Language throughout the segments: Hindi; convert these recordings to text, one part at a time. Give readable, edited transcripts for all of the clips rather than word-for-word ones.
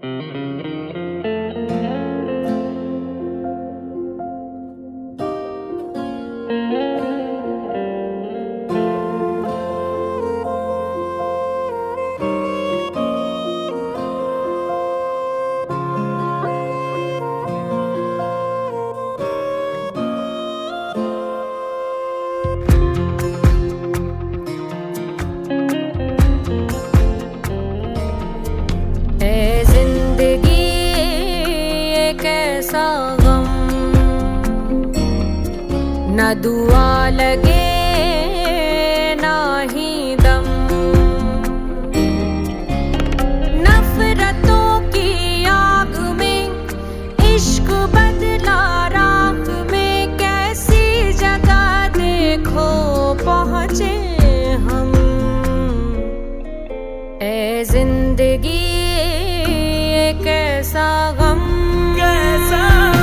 न दुआ लगे ना ही दम, नफरतों की आग में इश्क बदला राख में, कैसी जगह देखो पहुँचे हम। ए जिंदगी एक ऐसा गम, कैसा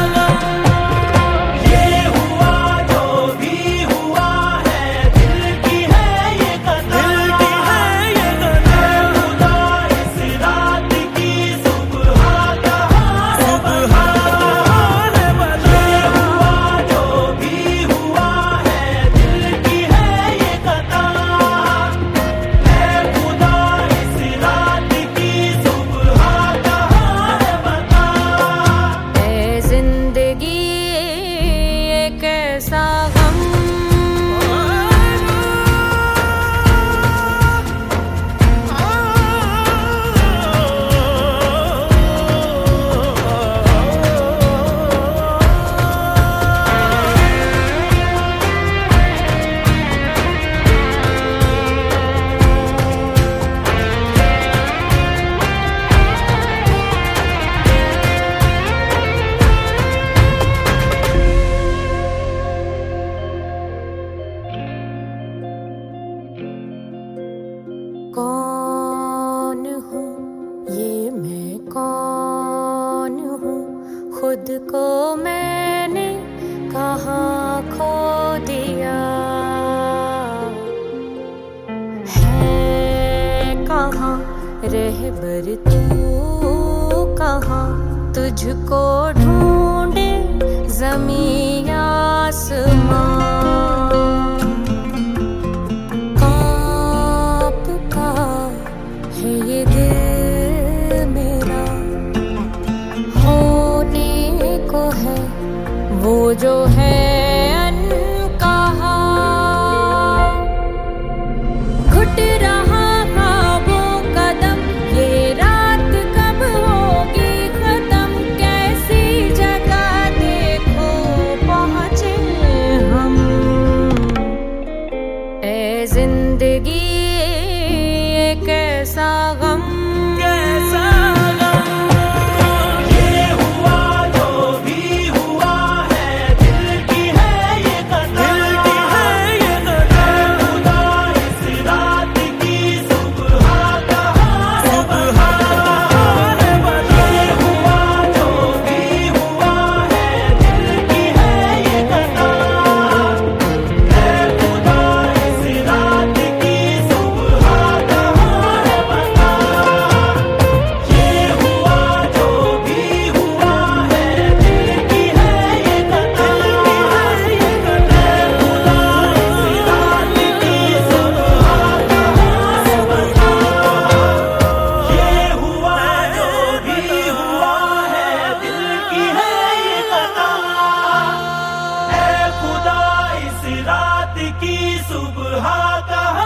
कौन हूँ ये मैं कौन हूँ, खुद को मैंने कहाँ खो दिया है, कहाँ रहबर तू कहाँ, तुझको ढूंढे ज़मीं आसमां। ये दिल मेरा होने को है वो जो है अनकहा, घुट रहा था वो कदम, ये रात कब होगी खत्म, कैसी जगह देखो पहुँचे हम। ए जिंदगी कैसा गम, कैसा गम, ये हुआ जो भी हुआ है, दिल की है ये कथा, दिल की है ये कथा, खुदा इस रात की सुबह कहाँ है बता, ये हुआ जो भी हुआ है, दिल की है ये कथा, खुदा इस रात की सुबह की सुबह कहाँ